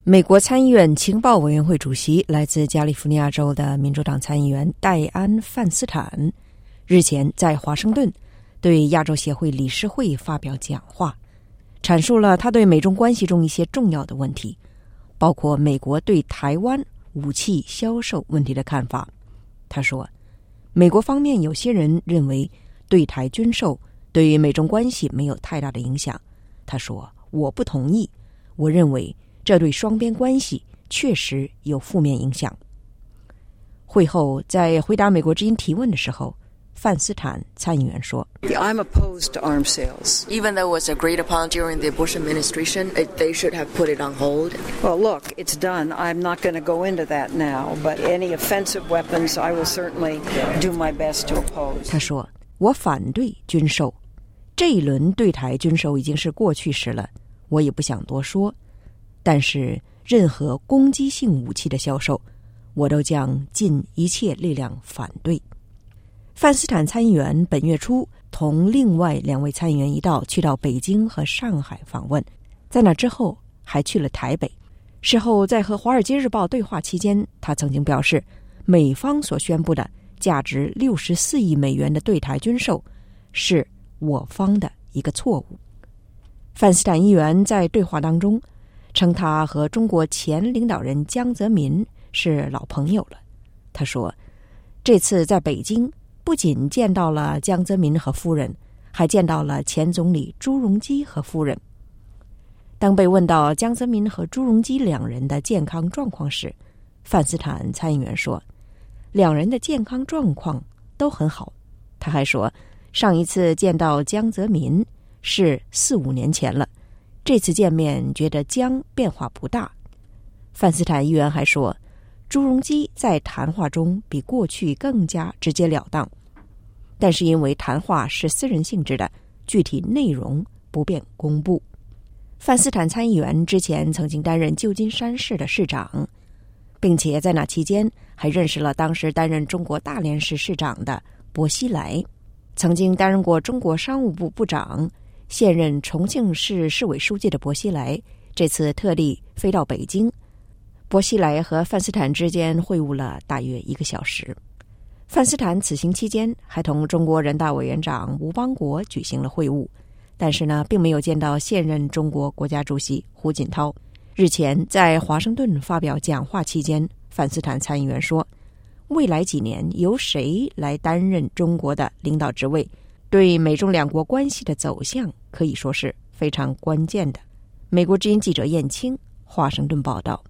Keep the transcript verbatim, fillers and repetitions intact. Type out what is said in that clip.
美国参议院情报委员会主席、来自加利福尼亚州的民主党参议员戴安·范斯坦日前在华盛顿对亚洲协会理事会发表讲话，阐述了他对美中关系中一些重要的问题，包括美国对台湾武器销售问题的看法。他说，美国方面有些人认为对台军售对于美中关系没有太大的影响。他说，我不同意，我认为这对双边关系确实有负面影响。会后在回答美国之音提问的时候，范斯坦参议员说 I'm opposed to arms sales. Even though it was agreed upon during the Bush administration, it, they should have put it on hold. Well, look, it's done. I'm not going to go into that now, but any offensive weapons, I will certainly do my best to oppose. 他说，我反对军售，这一轮对台军售已经是过去时了，我也不想多说，但是任何攻击性武器的销售，我都将尽一切力量反对。范斯坦参议员本月初同另外两位参议员一道去到北京和上海访问，在那之后还去了台北。事后在和《华尔街日报》对话期间，他曾经表示，美方所宣布的价值六十四亿美元的对台军售是我方的一个错误。范斯坦议员在对话当中称他和中国前领导人江泽民是老朋友了。他说，这次在北京不仅见到了江泽民和夫人，还见到了前总理朱镕基和夫人。当被问到江泽民和朱镕基两人的健康状况时，范斯坦参议员说，两人的健康状况都很好。他还说，上一次见到江泽民是四五年前了，这次见面觉得江变化不大。范斯坦议员还说，朱镕基在谈话中比过去更加直截了当，但是因为谈话是私人性质的，具体内容不便公布。范斯坦参议员之前曾经担任旧金山市的市长，并且在那期间还认识了当时担任中国大连市市长的薄熙来，曾经担任过中国商务部部长，现任重庆市市委书记的薄熙来这次特地飞到北京，薄熙来和范斯坦之间会晤了大约一个小时。范斯坦此行期间还同中国人大委员长吴邦国举行了会晤，但是呢，并没有见到现任中国国家主席胡锦涛。日前在华盛顿发表讲话期间，范斯坦参议员说，未来几年由谁来担任中国的领导职位，对美中两国关系的走向可以说是非常关键的。美国之音记者燕青华盛顿报道。